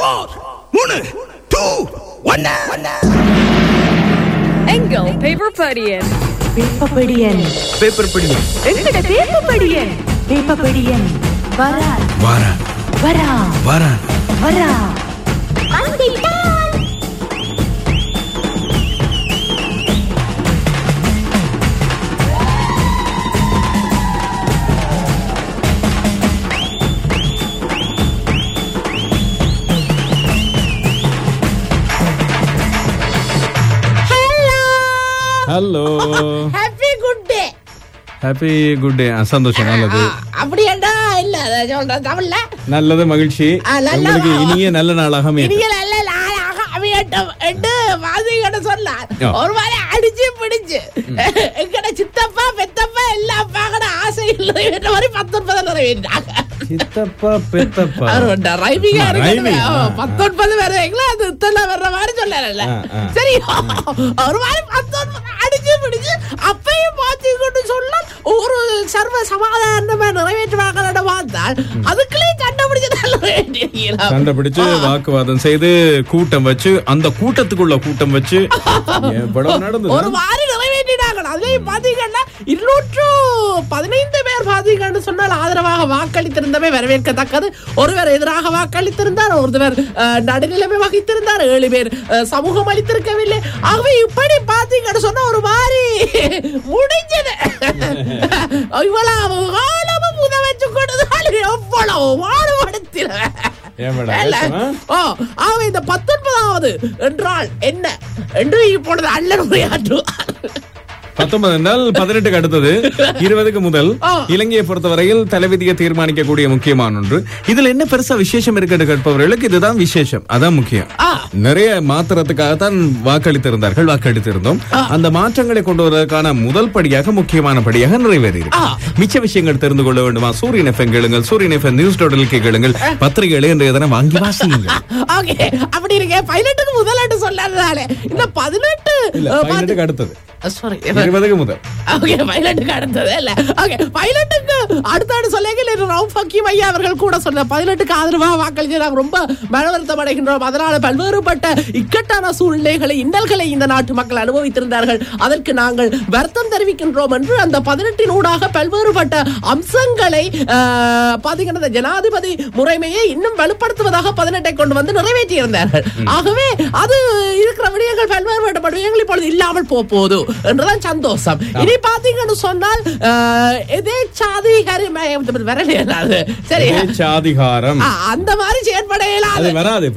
4 3 2 1 எங்கள் பேப்பர் படியன் எங்கட பேப்பர் படியன் வரா hello happy good day. Happy good day. சந்தோஷம். நல்லது. அப்படியேண்டா இல்ல சொல்றேன் தமிழ்ல. நல்லது, மகிழ்ச்சி. உங்களுக்கு இனிய நல்ல நாளாக என்று வாதிகிட்ட சொன்னார். ஒரு மாதிரி அடிச்சு பிடிச்சு எங்கட சித்தப்பா பெத்தப்பா எல்லா பாக்கட ஆசைகள் நிறைவேற்ற மாதிரி 19 நிறைவேற்றாங்க. சித்தப்பா பெத்தப்பா 19 வரைங்களா அது இத்தனை வர்ற மாதிரி சொல்லல. சரி, ஒரு மாதிரி 19 அடிச்சு பிடிச்சு அப்பையும் பாத்திக்கிட்டு சொல்ல ஒரு சர்வ சமாதானமா நிறைவேற்றுவாங்க பார்த்தால் அதுக்குள்ளே கண்டுபிடிச்சு வாக்குவாதம் செய்து கூட்டம் வச்சு அந்த கூட்டத்துக்குள்ள கூட்டம் வச்சு நடந்தது. ஒரு மாதிரி நிறைவேற்றினாங்க. அதுலயும் பாத்தீங்கன்னா 215 பேர் பாத்தீங்கன்னு சொன்னால் ஆதரவாக வாக்களித்திருந்தமே வரவேற்கத்தக்கது. ஒருவர் எதிராக வாக்களித்திருந்தார், ஒருவர் நடுநிலைமை வகித்திருந்தார், 7 பேர் சமூகம் அளித்திருக்கவில்லை. ஆகவே இப்படி பாத்தீங்கன்னு சொன்னா ஒரு மாதிரி முடிஞ்சது. இவ்வளவு காலமும் உத வச்சு கொடுத்தால் எவ்வளவு மாறுபடுத்தின. இந்த 19வது என்றால் என்ன என்று இப்பொழுது அண்ணன் உரையாற்றுவார். 19 என்றால் 18க்கு அடுத்தது 20க்கு முதல் இலங்கையை பொறுத்தவரையில் தலைவிதியை தீர்மானிக்கக்கூடிய முக்கியமான ஒன்று. இதுல என்ன பெருசா விசேஷம் இருக்கு கேட்பவர்களுக்கு இதுதான் விசேஷம், அதான் முக்கியம். நிறைய மாத்திரத்துக்காகத்தான் வாக்களித்திருந்தோம். அந்த மாற்றங்களை கொண்டு வருவதற்கான முதல் படியாக முக்கியமான படியாக நிறைவேறியிருக்கு. மிச்ச விஷயங்கள் தெரிந்து கொள்ள வேண்டுமா? சூரியன் எஃப்எம் கேளுங்கள், சூரியன் எஃப்எம் நியூஸ் டோட்டலுக்கு கேளுங்கள், பத்திரிகைகளை இன்றைய தினம் வாங்கி வாசிங்க. அப்படி இருக்கு. பைலட்டுக்கு முதலாட்டு சொல்லாததாலே இந்த 18க்கு அடுத்தது 20க்கு முதல் பைலட்டுக்கு அடுத்தது இல்ல. பைலட்டுக்கு அடுத்தாடு சொல்லுங்க. ரவுஃப் ஹக்கீம் ஐயா அவர்கள் கூட சொன்ன 18க்கு ஆதரவாக வாக்களித்து நாங்கள் ரொம்ப மனவருத்தம் அடைகின்றோம். அதனால பல்வேறுபட்ட இக்கட்டான சூழ்நிலைகளை இன்னல்களை இந்த நாட்டு மக்கள் அனுபவித்திருந்தார்கள். அதற்கு நாங்கள் வருத்தம் தெரிவிக்கின்றோம் என்று அந்த 18 ஊடாக பல்வேறுபட்ட அம்சங்களை பாத்தீங்கன்னா ஜனாதிபதி முறைமையை இன்னும் வலுப்படுத்துவதாக 18 கொண்டு வந்து நிறைவேற்றியிருந்தார்கள். ஆகவே அது இருக்கிற விடயங்கள் பல்வேறுபட்ட விடயங்கள் இப்பொழுது இல்லாமல் போகுது என்றுதான் சந்தோஷம். இனி பாத்தீங்கன்னு சொன்னால் அந்த மாதிரி செயற்பட இயலாது.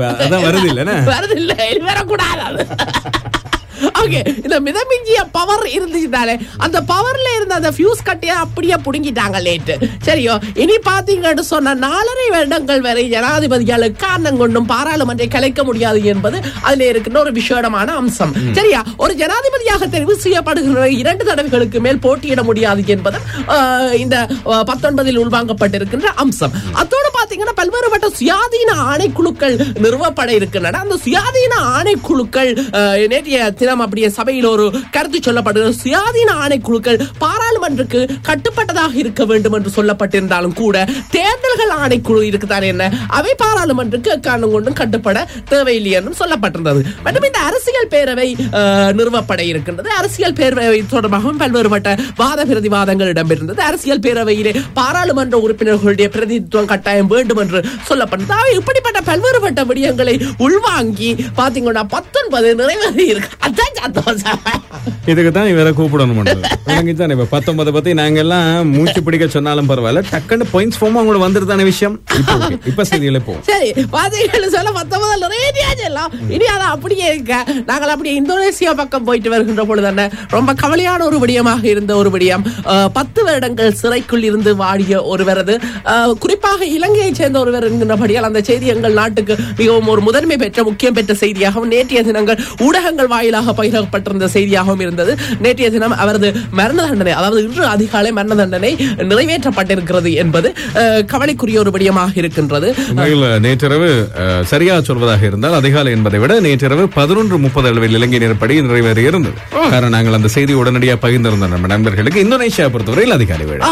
வரக்கூடாது. இந்த மிதமிஞ்சிய பவர் இருந்துச்சுனாலே அந்த பவர்ல இருந்த அந்த ஃபியூஸ் கட்டியா அப்படியே புடுங்கிட்டாங்க லேட்டு. சரியோ, இனி பாத்தீங்கன்னு சொன்ன 4.5 வருடங்கள் வரை ஜனாதிபதிகளுக்கு காரணம் கொண்டும் பாராளுமன்றை கலைக்க முடியாது என்பது அதுல இருக்கின்ற ஒரு விசேடமான அம்சம். சரியா, ஒரு ஜனாதிபதியாக தெரிவு செய்யப்படுகிற 2 தடவைகளுக்கு மேல் போட்டியிட முடியாது என்பது இந்த 19 உள்வாங்கப்பட்டிருக்கின்ற அம்சம். அதோடு பாத்தீங்கன்னா பல்வேறுபட்ட சுயாதீன ஆணைக்குழுக்கள் நிறுவப்பட இருக்கின்றன. அந்த சுயாதீன ஆணைக்குழுக்கள் நேற்றைய தினம் அப்படியே சபையில் ஒரு கருத்து சொல்லப்படுகிறது. சுயாதீன ஆணைக்குழுக்கள் பாராளுமன்றத்துக்கு கட்டுப்பட்டதாக இருக்க வேண்டும் என்று சொல்லப்பட்டிருந்தாலும் கூட தேர்தல்கள் ஆணைக்குழு இருக்குதான் என்ன, அவை பாராளுமன்றத்துக்கு காரணம் கொண்டும் கட்டுப்பட தேவையில்லை என்றும் சொல்லப்பட்டிருந்தது. மற்றும் இந்த அரசியல் பேரவை நிறுவப்பட இருக்கின்றது. அரசியல் பேரவை தொடர்பாக பல்வேறுபட்ட வாத பிரதிவாதங்கள் இடம்பெறுகிறது. அரசியல் பேரவையிலே பாராளுமன்ற உறுப்பினர்களுடைய பிரதிநிதித்துவம் கட்டாயம் வேண்டும் என்று சொல்லப்பட்டது. இப்படிப்பட்ட பல்வேறுபட்ட விடயங்களை உள்வாங்கி பாத்தீங்கன்னா 19 நிறைவேறி இருக்கு. இதுக்குதான் இவரை கூப்பிடணும். 19 பத்தி நாங்க எல்லாம் மூச்சு பிடிக்க சொன்னாலும் பரவாயில்ல, டக்குன்னு பாயிண்ட்ஸ் ஃபார்ம் அவங்க வந்துருதான விஷயம். இப்ப செய்தியில போவோம். சரி, பாத்தீங்கன்னு சொல்ல 19 நிறைவேறியாச்சு எல்லாம். இனி அதை அப்படியே இருக்க நாங்கள் அப்படியே இந்தோனேசியா பக்கம் போயிட்டு வருகின்ற பொழுது ரொம்ப கவலையான ஒரு விடயமாக இருந்த ஒரு விடயம். 10 வருடங்கள் சிறைக்குள் இருந்து வாடிய ஒருவரது, குறிப்பாக இலங்கையை சேர்ந்த ஒருவர் என்கின்றபடியால் அந்த செய்தி எங்கள் நாட்டுக்கு மிகவும் ஒரு முதன்மை பெற்ற முக்கியம் பெற்ற செய்தியாகவும் நேற்றைய தினங்கள் ஊடகங்கள் வாயிலாக பகிர்ந்து வெளியிடப்பட்டிருந்த செய்தியாகவும் இருந்தது. நேற்றைய தினம் அவரது மரண தண்டனை, அதாவது இன்று அதிகாலை மரண தண்டனை நிறைவேற்றப்பட்டிருக்கிறது என்பது கவலைக்குரிய ஒரு விடயமாக இருக்கின்றது. நேற்றிரவு சரியா சொல்வதாக இருந்தால் அதிகாலை என்பதை விட நேற்றிரவு 11:30 அளவில் இலங்கை நேரப்படி நிறைவேறி இருந்தது. காரணம் நாங்கள் அந்த செய்தி உடனடியாக பகிர்ந்திருந்த நம்ம நண்பர்களுக்கு. இந்தோனேஷியா பொறுத்தவரையில் அதிகாலை வேளை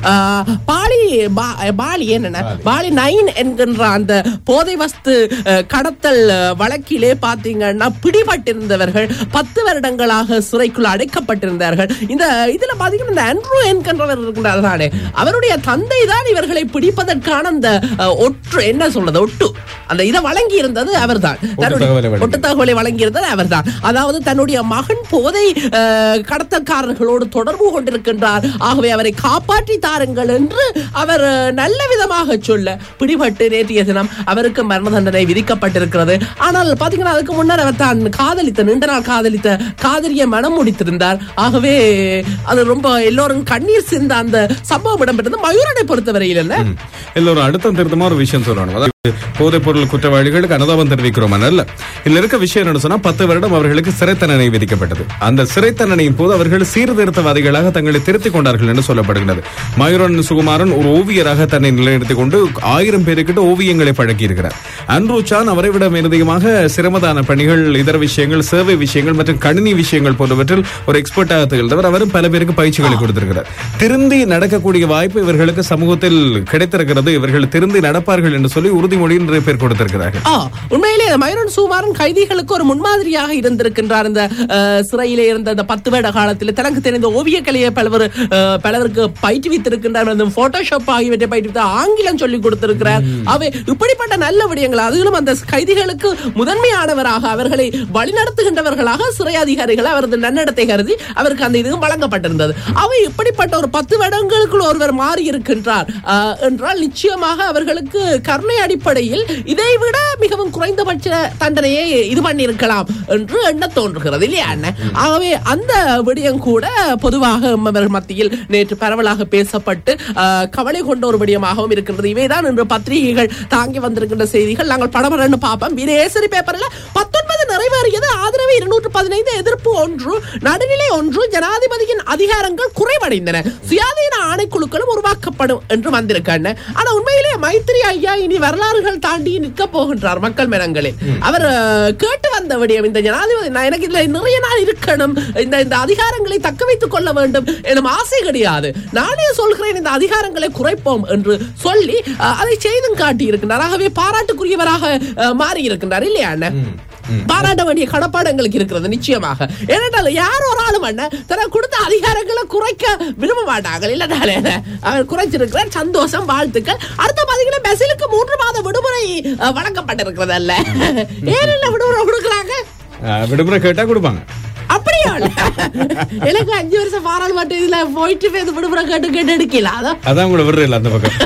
பாலி 9 என்கின்ற அந்த போதை வஸ்து கடத்தல் வழக்கிலே பாத்தீங்கன்னா பிடிபட்டிருந்தவர்கள் 10 வருடங்களாக சிறைக்குள் அடைக்கப்பட்டிருந்தார்கள். இந்த இதுல பாத்தீங்கன்னா இந்த ஆண்ட்ரூ என்கின்றவர் இருக்கின்றார், அவருடைய தந்தை தான் இவர்களை பிடிப்பதற்கான அந்த ஒட்டு அந்த இதை வழங்கி இருந்தது அவர்தான், ஒட்டு தகவலை வழங்கி இருந்தது அவர்தான். அதாவது தன்னுடைய மகன் போதை கடத்தல்காரர்களோடு தொடர்பு கொண்டிருக்கின்றார், ஆகவே அவரை காப்பாற்றி தாருங்கள் என்று அவர் நல்ல விதமாக சொல்ல பிடிபட்டு நேற்றைய தினம் அவருக்கு மரண தண்டனை விதிக்கப்பட்டிருக்கிறது. ஆனால் பாத்தீங்கன்னா அதுக்கு முன்னர் அவர் தான் நீண்ட நாள் காதலித்த காதலியை மனம் முடித்திருந்தார். ஆகவே அது ரொம்ப எல்லோரும் கண்ணீர் சிந்த அந்த சம்பவம் இடம்பெற்றது. மயூரனை பொறுத்தவரையில் என்ன எல்லோரும் அடுத்த திருத்தமா ஒரு விஷயம் சொல்லணும். போதைப் பொருள் குற்றவாளிகளுக்கு அனுதாபம் தெரிவிக்கிறோம் அல்ல. இதுல இருக்க விஷயம் என்ன சொன்னா 10 வருடம் அவர்களுக்கு சிறை தண்டனை விதிக்கப்பட்டது. அந்த சிறை தண்டனையின் போது அவர்கள் சீர்திருத்தவாதிகளாக தங்களை திருத்திக் கொண்டார்கள் என்று சொல்லப்படுகிறது. மயூரன் சுகுமாரன் ஒரு ஓவியராக தன்னை நிலைநிறுத்திக் கொண்டு 1000 பேருக்கிட்ட ஓவியங்களை பழக்கி இருக்கிறார். அன்ரூ சான் அவரை விட மேலதிகமாக சிரமதான பணிகள், இதர விஷயங்கள், சேவை விஷயங்கள் மற்றும் கணினி விஷயங்கள் போன்றவற்றில் ஒரு எக்ஸ்பர்ட்டாக திகழ்ந்தவர். அவரும் பல பேருக்கு பயிற்சிகளை கொடுத்திருக்கிறார். திருந்தி நடக்கக்கூடிய வாய்ப்பு இவர்களுக்கு சமூகத்தில் கிடைத்திருக்கிறது. இவர்கள் திருந்தி நடப்பார்கள் என்று சொல்லி உறுதிமொழியில் நிறைய பேர் கொடுத்திருக்கிறார்கள். உண்மையிலே மயூரன் சுகுமாரன் கைதிகளுக்கு ஒரு முன்மாதிரியாக இருந்திருக்கின்றார். இந்த சிறையிலே இருந்த 10 வருட காலத்தில் தனக்கு தெரிந்த ஓவியக்கலையை பலருக்கு பயிற்றுவித்திருக்கின்றார். போட்டோஷாப் ஆகியவற்றை பயிற்றுவித்து ஆங்கிலம் சொல்லிக் கொடுத்திருக்கிறார். அவை இப்படிப்பட்ட நல்ல விடயங்கள், அதிலும் அந்த கைதிகளுக்கு முதன்மையானவராக அவர்களை வழிநடத்துகின்றவர்களாக சிறை அதிகாரிகள் அவரது நன்னடத்தை கருதி அவருக்கு அந்த இது வழங்கப்பட்டிருந்தது. அவை இப்படிப்பட்ட ஒரு 10 வருடங்களுக்குள் ஒருவர் மாறி இருக்கின்றார் என்றால் நிச்சயமாக அவர்களுக்கு கருணை அடிப்படையில் இதைவிட மிகவும் குறைந்தபட்ச தண்டனையை இது பண்ணியிருக்கலாம் என்று எண்ண தோன்றுகிறது இல்லையா? ஆகவே அந்த விடயம் கூட பொதுவாக மத்தியில் நேற்று பரவலாக பேசப்பட்டு கவலை கொண்ட ஒரு விடயமாகவும் இருக்கின்றது. இவைதான் இன்று பத்திரிகைகள் தாங்கி வந்திருக்கின்ற செய்திகள். நாங்கள் படபடன்னு பார்ப்போம். வீரேசரி பேப்பர்ல 19 நிறைவேறியது, ஆதரவு 215, எதிர்ப்பு 1, நடுநிலை 1, ஜனாதிபதியின் அதிகாரங்கள் குறைவடைந்தன, சுயாதீன ஆணைக்குழுக்களும் உருவாக்கப்படும் என்று வந்திருக்காங்க. ஆனா உண்மையிலே மைத்திரி ஐயா இனி வரலாறுகள் தாண்டி நிற்க போகின்றார் மக்கள் மனங்களில். அவர் கேட்டு வந்த விடயம் இந்த ஜனாதிபதி எனக்கு இதுல நிறைய நாள் இருக்கணும், இந்த அதிகாரங்களை தக்க வைத்துக் கொள்ள வேண்டும் எனும் ஆசை கிடையாது, நானே சொல்கிறேன் இந்த அதிகாரங்களை குறைப்போம் என்று சொல்லி அதை செய்தும் காட்டி இருக்கின்றார். ஆகவே பாராட்டுக்குரியவராக மாறி இருக்கின்றார் இல்லையா? பாராட்ட வேண்டிய கடப்பாடு எங்களுக்கு இருக்கிறது நிச்சயமாக. ஏனென்றால் யார் ஒரு ஆளும் தனக்கு கொடுத்த அதிகாரங்களை குறைக்க விரும்ப மாட்டாங்க இல்லைனாலே அவர் குறைச்சிருக்கிறார். சந்தோஷம், வாழ்த்துக்கள். அடுத்த பாத்தீங்கன்னா பெசிலுக்கு 3 மாத விடுமுறை வழங்கப்பட்டிருக்கிறது அல்ல. ஏன் விடுமுறை கொடுக்கறாங்க? விடுமுறை கேட்டா கொடுப்பாங்க. அப்படியா? எனக்கு 5 வருஷம் பாராளுமன்ற இதுல போயிட்டு விடுமுறை கேட்டு எடுக்கல. அதான் உங்களை விடுறேன் அந்த பக்கம்.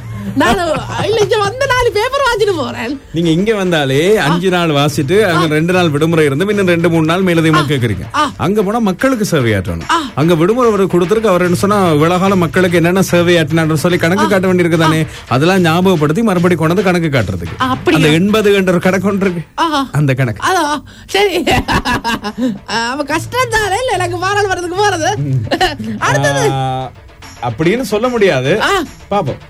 நீங்க இங்க வந்தாலே 5 நாள் வாசிட்டு அங்க 2 நாள் விடுமுறை இருந்து இன்னும் 2-3 நாள் மேலதிகமா கேக்குறீங்க. அங்க போனா மக்களுக்கு சேவையாற்றணும். அங்க விடுமுறை கொடுத்திருக்கு. அவர் என்ன சொன்னா விலகால மக்களுக்கு என்னென்ன சேவையாற்றினான்னு சொல்லி கணக்கு காட்ட வேண்டியிருக்கு தானே. அதெல்லாம் ஞாபகப்படுத்தி மறுபடி கொண்டு கணக்கு காட்டுறதுக்கு அந்த 80 என்ற ஒரு கணக்கு ஒன்று இருக்கு. அந்த கணக்கு சரி கஷ்டம் தானே எனக்கு மாறல் வரதுக்கு போறது அடுத்தது அப்படின்னு சொல்ல முடியாது. பாப்போம்.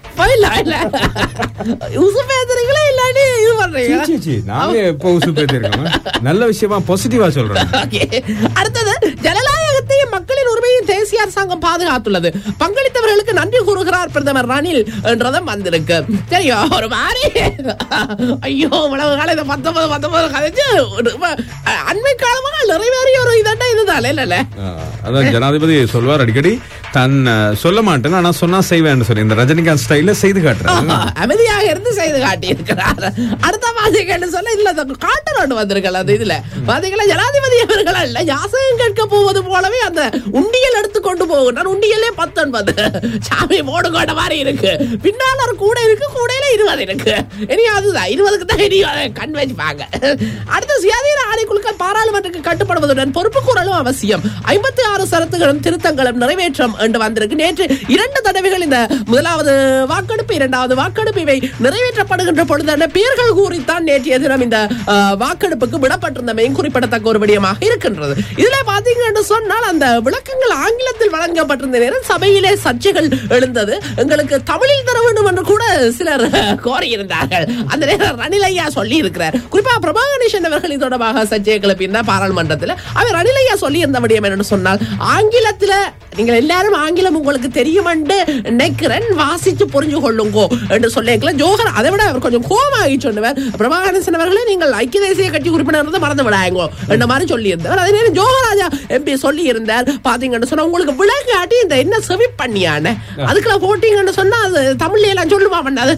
நல்ல விஷயமா பாசிட்டிவா சொல்றேன். அடுத்தது ஜனநாயகத்தையும் மக்களின் உரிமையும் தேசிய அரசாங்கம் பாதுகாத்துள்ளது, பங்களித்தவர்களுக்கு நன்றி கூறுகிறார் பிரதமர் ரணில் என்றதும் வந்திருக்கு. சரியா? ஒரு மாதிரி ஐயோ உலக கால 19 கதைச்சு அண்மை காலமாக நிறைவேறிய ஒரு இதண்டா இதுதான் இல்ல. அதான் ஜனாதிபதி சொல்வார் அடிக்கடி, தான் சொல்ல மாட்டேன் ஆனா சொன்னா செய்வேன் சொல்லி இந்த ரஜினிகாந்த் ஸ்டைல செய்து காட்டுறாங்க. அமைதியாக இருந்து செய்து காட்டி இருக்கிறார். அடுத்த பாத்தீங்கன்னு சொல்ல இல்ல காட்டரோடு வந்திருக்கல. அந்த இதுல பாத்தீங்களா ஜனாதிபதி அவர்கள் அல்ல யாசகம் கேட்க போவது போலவே அந்த உண்டியல் எடுத்துக்கொண்டு கொண்டு போகின்றார். உண்டியலே 19 சாமி போடு கொண்ட மாதிரி இருக்கு. பின்னால ஒரு கூட இருக்கு, கூடையில 20 இருக்கு. இனி அதுதான் 20க்கு தான் இனி கண் வச்சுப்பாங்க. அடுத்த சுயாதீன ஆணைக்குழுக்கள் பாராளுமன்றத்துக்கு கட்டுப்படுவதுடன் பொறுப்பு கூறலும் அவசியம். 56 சரத்துகளும் திருத்தங்களும் நிறைவேற்றம் என்று வந்திருக்கு. நேற்று 2 தடவைகள் இந்த முதலாவது வாக்கெடுப்பு, 2வது வாக்கெடுப்பு இவை நிறைவேற்றப்படுகின்ற பொழுதான பெயர்கள் கூறித்தான் நேற்றைய தினம் இந்த வாக்கெடுப்புக்கு விடப்பட்டிருந்தமையும் குறிப்பிடத்தக்க ஒரு விடயமாக இருக்கின்றது. இதுல பாத்தீங்க என்று சொன்னால் அந்த விளக்கங்கள் ஆங்கிலத்தில் வழங்கப்பட்டிருந்த நேரம் சபையிலே சர்ச்சைகள் எழுந்தது. எங்களுக்கு தமிழில் தர வேண்டும் என்று கூட சிலர் கோரியிருந்தார்கள். அந்த நேரம் ரணில் ஐயா சொல்லி இருக்கிறார். குறிப்பா பிரபா கணேசன் அவர்கள் இது தொடர்பாக சர்ச்சையை கிளப்பியிருந்த பாராளுமன்றத்தில் அவர் ரணில் ஐயா சொல்லி இருந்த விடயம் என்று சொன்னால், ஆங்கிலத்தில் நீங்கள் எல்லாரும் ஆங்கிலம் உங்களுக்கு தெரியும் என்று நினைக்கிறேன், வாசிச்சு புரிஞ்சு கொள்ளுங்கோ என்று சொல்லியிருக்கல. ஜோகர் அதை விட அவர் கொஞ்சம் கோமாகி சொன்னவர், பிரபா கணேசன் அவர்களே நீங்கள் ஐக்கிய தேசிய கட்சி உறுப்பினர் மறந்து விடாயங்கோ என்ற மாதிரி சொல்லி இருந்தவர். அதே நேரம் ஜோகராஜா எம்பி சொல்லி இருந்தார், பாத்தீங்கன்னு சொன்னா உங்களுக்கு விளக்காட்டி இந்த என்ன செவி பண்ணியான அதுக்குள்ள போட்டீங்கன்னு சொன்னா அது தமிழ்ல எல்லாம் சொல்லுமா பண்ணாது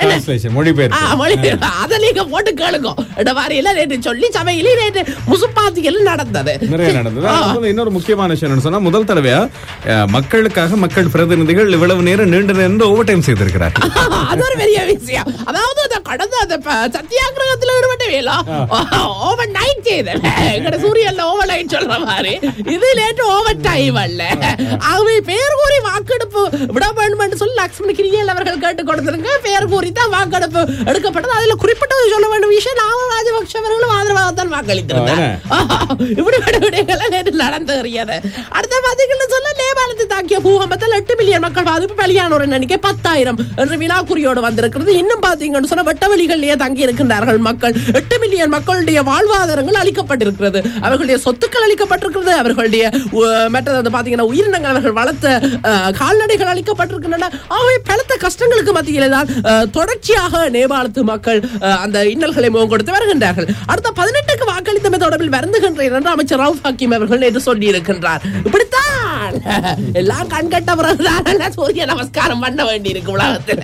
அதை நீங்க போட்டு கேளுங்க என்ற மாதிரி எல்லாம் நேற்று சொல்லி சபையிலே நேற்று முசுப்பாத்திகள் நடந்தது. இன்னொரு முக்கியமான விஷயம் சொன்னா, முதல் தடவையா மக்களுக்காக மக்கள் பிரதிநிதிகள் இவ்வளவு நேரம் நீண்ட நேரம் ஓவர் டைம் செய்திருக்கிறார். அது ஒரு பெரிய விஷயம். அதாவது கடந்த சத்தியாகிரகத்தில் ஈடுபட்டவேலா ஓவர் நைட் செய்த சூரியன்ல ஓவர் நைட் சொல்ற மாதிரி இது லேட்டு ஓவர் டைம் அல்ல. ஆகவே பேர் கூறி வாக்கெடுப்பு விட வேண்டும் என்று சொல்லி லட்சுமண கிரியல் அவர்கள் கேட்டுக் கொடுத்திருங்க. பேர் கூறி தான் வாக்கெடுப்பு எடுக்கப்பட்டது. அதுல குறிப்பிட்டது சொல்ல வேண்டும் விஷயம், நாமல் ராஜபக்ஷ அவர்களும் ஆதரவாகத்தான் வாக்களித்திருந்தார். இப்படி விடயங்கள் நேற்று நடந்தேறியது. அடுத்த பாத்தீங்கன்னு சொல்ல, நேபாளத்தை தாக்கிய பூகம்பத்தில் 8 மில்லியன் மக்கள் பாதிப்பு, பலியானோர் எண்ணிக்கை 10,000 என்று வினாக்குறியோடு வந்திருக்கிறது. இன்னும் பாத்தீங்கன்னு சொன்ன வெட்டவெளிகளிலேயே தங்கி இருக்கின்றார்கள் மக்கள். 8 மில்லியன் மக்களுடைய வாழ்வாதாரங்கள் அளிக்கப்பட்டிருக்கிறது, அவர்களுடைய சொத்துக்கள் அளிக்கப்பட்டிருக்கிறது, அவர்களுடைய மற்றது பாத்தீங்கன்னா உயிரினங்கள் அவர்கள் வளர்த்த கால்நடைகள் அளிக்கப்பட்டிருக்கின்றன. ஆகவே பலத்த கஷ்டங்களுக்கு மத்தியிலே தான் தொடர்ச்சியாக நேபாளத்து மக்கள் அந்த இன்னல்களை முகம் கொடுத்து வருகின்றார்கள். அடுத்த 18க்கு வாக்களித்தமை தொடர்பில் வருந்துகின்றேன் என்று அமைச்சர் ரவுஃப் ஹக்கீம் அவர்கள் என்று சொல்லி இருக்கின்றார். இப்படித்தான் எல்லாம் கண்கட்ட பிறகுதான் சூரிய நமஸ்காரம் பண்ண வேண்டி இருக்கு உலகத்தில்.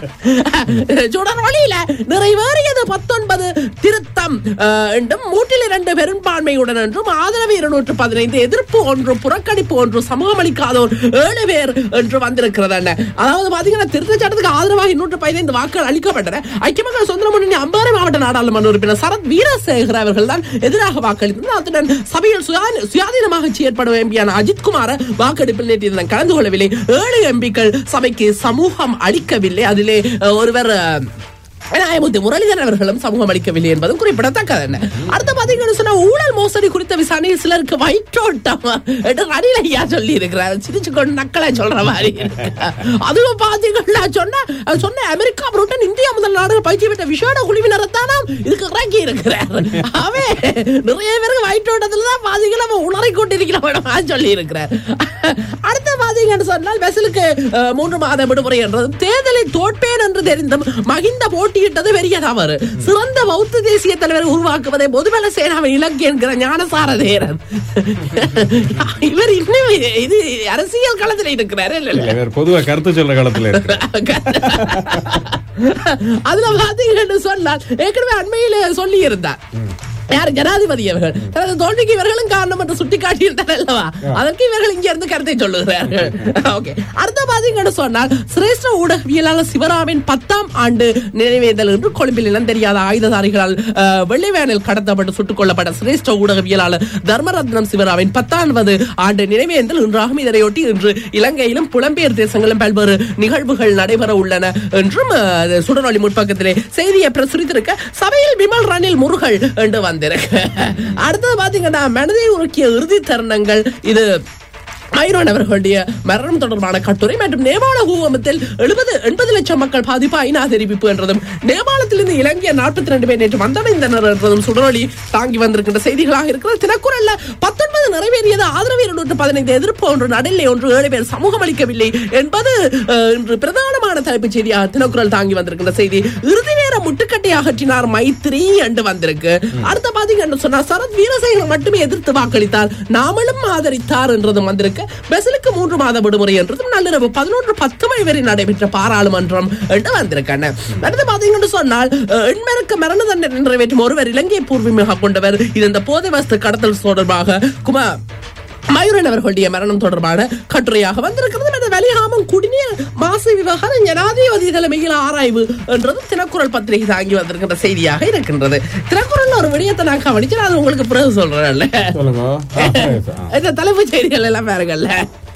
சுடர் வழியில நிறைவேறியது 19 திருத்தம் என்றும் 102 பெரும்பான்மையுடன் என்றும் ஆதரவு 215 எதிர்ப்பு 1 புறக்கணிப்பு 1 சமூகம் அளிக்காதோர் 7 பேர் என்று வந்திருக்கிறது. அதாவது பாத்தீங்கன்னா திருத்த சட்டத்துக்கு ஆதரவாக 215 வாக்குகள் அளிக்கப்பட்டன. ஐக்கிய மக்கள் சுதந்திர முன்னணி அம்பாறை மாவட்ட நாடாளுமன்ற உறுப்பினர் சரத் வீரசேகர் அவர்கள் தான் எதிராக வாக்களித்தனர். அத்துடன் சபையில் சுயாதீனமாக செயற்படும் எம்பியான அஜித்குமார் வாக்கெடுப்பில் நேற்று கலந்து கொள்ளவில்லை. 7 எம்பிக்கள் சபைக்கு சமூகம் அளிக்கவில்லை. அதிலே ஒருவர் முரளிதரன் அவர்களும் சமூகம் அளிக்கவில்லை என்பதும் குறிப்பிடத்தக்கது. அடுத்த பாத்தீங்கன்னு சொன்னா, ஊழல் மோசடி குறித்த விசாரணையில் சிலருக்கு வயிற்றோட்டம் என்று ரணில் ஐயா சொல்லி இருக்கிறார். சிரிச்சு கொண்டு நக்கலை சொல்ற மாதிரி. அதுவும் பாத்தீங்கன்னா சொன்ன அமெரிக்கா, பிரிட்டன், இந்தியா முதல் நாடுகள் பயிற்சி பெற்ற விசேட குழுவினரை தான் இதுக்கு இறக்கி இருக்கிறார். அவே நிறைய பேருக்கு வயிற்றோட்டத்துல தான் பாத்தீங்கன்னா உணரை கொண்டிருக்கிறோம் சொல்லி இருக்கிறார். அடுத்த பாத்தீங்கன்னு சொன்னால், பெசலுக்கு 3 மாத விடுமுறை என்றதும் தேர்தலை தோற்பேன் என்று தெரிந்தும் மகிந்த போட்டி பெரிய தவறு. சிறந்த பௌத்த தேசிய தலைவரை உருவாக்குவதை பொதுபல சேனாவின் இலக்கு என்கிற ஞானசார தேரன். இவர் இன்னும் இது அரசியல் களத்தில் இருக்கிறார், பொதுவாக கருத்து சொல்ற களத்தில் அதுல பாத்தீங்கன்னு சொன்னால் ஏற்கனவே அண்மையில சொல்லி இருந்தார் யார் ஜனாதிபதி அவர்கள் தனது தோல்விக்கு இவர்களும் காரணம் என்று சுட்டிக்காட்டியிருந்தார் அல்லவா. அதற்கு இவர்கள் இங்க இருந்து கருத்தை சொல்லுகிறார்கள். அடுத்த பாத்தீங்கன்னு சொன்னால், சிரேஷ்ட ஊடகவியலாளர் சிவராமின் 10ஆம் ஆண்டு நினைவேந்தல் என்று கொழும்பில் இனம் தெரியாத ஆயுததாரிகளால் வெள்ளைவேனில் கடத்தப்பட்டு சுட்டுக் கொல்லப்பட்ட சிரேஷ்ட ஊடகவியலாளர் தர்மரத்னம் சிவராமின் 10வது ஆண்டு நினைவேந்தல் இன்றாகும். இதனையொட்டி இன்று இலங்கையிலும் புலம்பெயர் தேசங்களிலும் பல்வேறு நிகழ்வுகள் நடைபெற உள்ளன என்றும் சுடரொலி முற்பக்கத்திலே செய்தியை பிரசுரித்திருக்க, சபையில் விமல் ரணில் முருகல் என்று அடுத்தது பாத்தீங்கன்னா, மனதை உருக்கிய இறுதி தருணங்கள். இது மைரோன் அவர்களுடைய மரணம் தொடர்பான கட்டுரை மற்றும் நேபாள பூகம்பத்தில் 80 லட்சம் மக்கள் பாதிப்பு ஐநா தெரிவிப்பு என்றதும், நேபாளத்திலிருந்து இலங்கை 42 பேர் நேற்று வந்தடைந்தனர் என்றதும் சுடரொலி தாங்கி வந்திருக்கின்ற செய்திகளாக இருக்கிறது. தினக்குரல்ல 19 நிறைவேறியது, ஆதரவு 215 எதிர்ப்பு 1 நடுநிலை 1 7 பேர் சமூகம் அளிக்கவில்லை என்பது இன்று பிரதானமான தலைப்புச் செய்தியாக தினக்குரல் தாங்கி வந்திருக்கின்ற செய்தி. இறுதி நேர முட்டுக்கட்டை அகற்றினார் மைத்ரி என்று வந்திருக்கு. அடுத்த பாத்தீங்கன்னு சொன்னா, சரத் வீரசேகர் மட்டுமே எதிர்த்து வாக்களித்தார், நாமளும் ஆதரித்தார் என்றதும் வந்திருக்கு. பெசலுக்கு 3 மாத விடுமுறை என்றதும் நள்ளிரவு 11:10 மணி வரை நடைபெற்ற பாராளுமன்றம் என்று வந்திருக்காங்க. அடுத்து பாத்தீங்கன்னு சொன்னால், எண்மருக்கு மரண தண்டனை நிறைவேற்றும் ஒருவர் இலங்கை பூர்வீகமாக கொண்டவர். இது இந்த போதை வஸ்து கடத்தல் தொடர்பாக மயூரன் அவர்களுடைய மரணம் தொடர்பான கட்டுரையாக வந்திருக்கிறது. வெளியாமம் குடிநீர் மாசு விவகாரம் ஜனாதிபதி தலைமையில் ஆராய்வு என்றது தினக்குரல் பத்திரிகை தாங்கி வந்திருக்கின்ற செய்தியாக இருக்கின்றது. தினக்குரல் ஒரு விடயத்தை நான் கவனிச்சு அது உங்களுக்கு பிறகு சொல்றேன்ல. இந்த தலைப்புச் செய்திகள் எல்லாம் பாருங்கல்ல.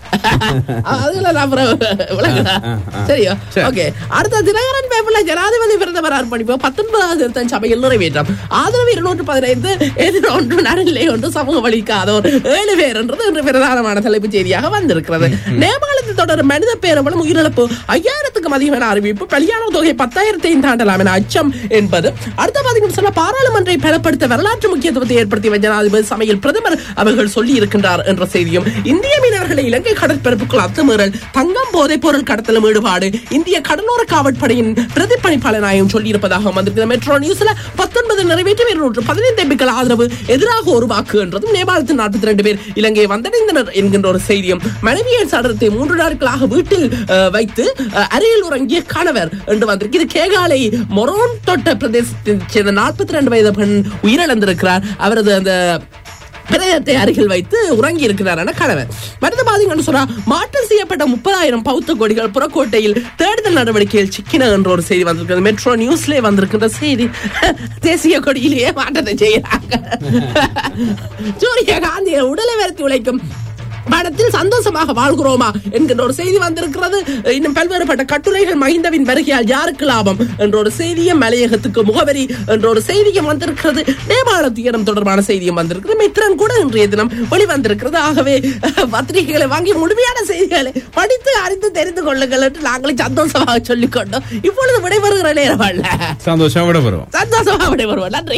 அடுத்த தினகரன் பேப்பர்ல ஜனாதிபதி பிரதமர் அர்ப்பணிப்பு 19வது திருத்தம் சபையில் நிறைவேற்றம். ஆதரவு 215, எதிர் 1, நடுநிலை 1, சமூக வழிக்காதோர் 7 பேர் என்றது இன்று பிரதானமான தலைப்புச் செய்தியாக வந்திருக்கிறது. நேபாளத்தில் தொடரும் மனித பேரவலும் உயிரிழப்பு 5000க்கும் அதிகமான அறிவிப்பு. பலியான தொகை 10,000 தாண்டலாம் என அச்சம் என்பது. அடுத்த பாத்தீங்கன்னா சொன்ன பாராளுமன்றை பலப்படுத்த வரலாற்று முக்கியத்துவத்தை ஏற்படுத்திய ஜனாதிபதி சபையில் பிரதமர் அவர்கள் சொல்லி இருக்கின்றார் என்ற செய்தியும். இந்திய மீனவர்களை இலங்கை கடற்பரப்புக்குள் அத்துமீறல், தங்கம் போதைப் பொருள் கடத்தலும் ஈடுபாடு இந்திய கடலோர காவற்படையின் பிரதிப்பணிப்பாளனாயும் சொல்லியிருப்பதாக வந்திருக்கிறது. மெட்ரோ நியூஸ்ல 19 நிறைவேற்றம் 215 எம்பிக்கள் ஆதரவு, எதிராக 1 வாக்கு என்றதும். நேபாளத்தில் 42 பேர் இலங்கையை வந்தடைந்தனர் என்கின்ற ஒரு செய்தியும். மனைவியின் சடலத்தை 3 நாட்களாக வீட்டில் வைத்து அறையில் உறங்கிய கணவர் என்று வந்திருக்கு. இது கேகாலை மொரோன் தொட்ட பிரதேசத்தைச் சேர்ந்த 42 வயது பெண் உயிரிழந்திருக்கிறார். அவரது அந்த பிரதேசத்தை அருகில் வைத்து உறங்கி இருக்கிறார் என கணவர். அடுத்து பாத்தீங்கன்னு சொன்னா மாற்றம் செய்யப்பட்ட 30,000 பௌத்த கொடிகள் புறக்கோட்டையில் தேடுதல் நடவடிக்கையில் சிக்கின என்ற ஒரு செய்தி வந்திருக்கிறது. மெட்ரோ நியூஸ்ல வந்திருக்கின்ற செய்தி. தேசிய கொடியிலேயே மாற்றத்தை செய்யறாங்க. சூரியகாந்தியை உடலை வருத்தி உழைக்கும் படத்தில் சந்தோஷமாக வாழ்கிறோமா என்கின்ற ஒரு செய்தி வந்திருக்கிறது. இன்னும் பல்வேறுபட்ட கட்டுரைகள். மஹிந்தவின் வருகையால் யாருக்கு லாபம் என்ற ஒரு செய்தியும், மலையகத்துக்கு முகவரி என்ற ஒரு செய்தியும் வந்திருக்கிறது. நேபாள துயரம் தொடர்பான செய்தியும் வந்திருக்கிறது. மித்ரன் கூட இன்றைய தினம் வெளிவந்திருக்கிறது. ஆகவே பத்திரிகைகளை வாங்கி முழுமையான செய்திகளை படித்து அறிந்து தெரிந்து கொள்ளுங்கள் என்று நாங்களே சந்தோஷமாக சொல்லிக் கொண்டோம். இப்பொழுது விடைபெறுகிற நேரம் அல்ல, சந்தோஷமா விடைபெறுவோம். நன்றி.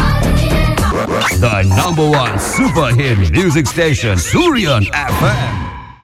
The #1 super hit music station, Suryan FM.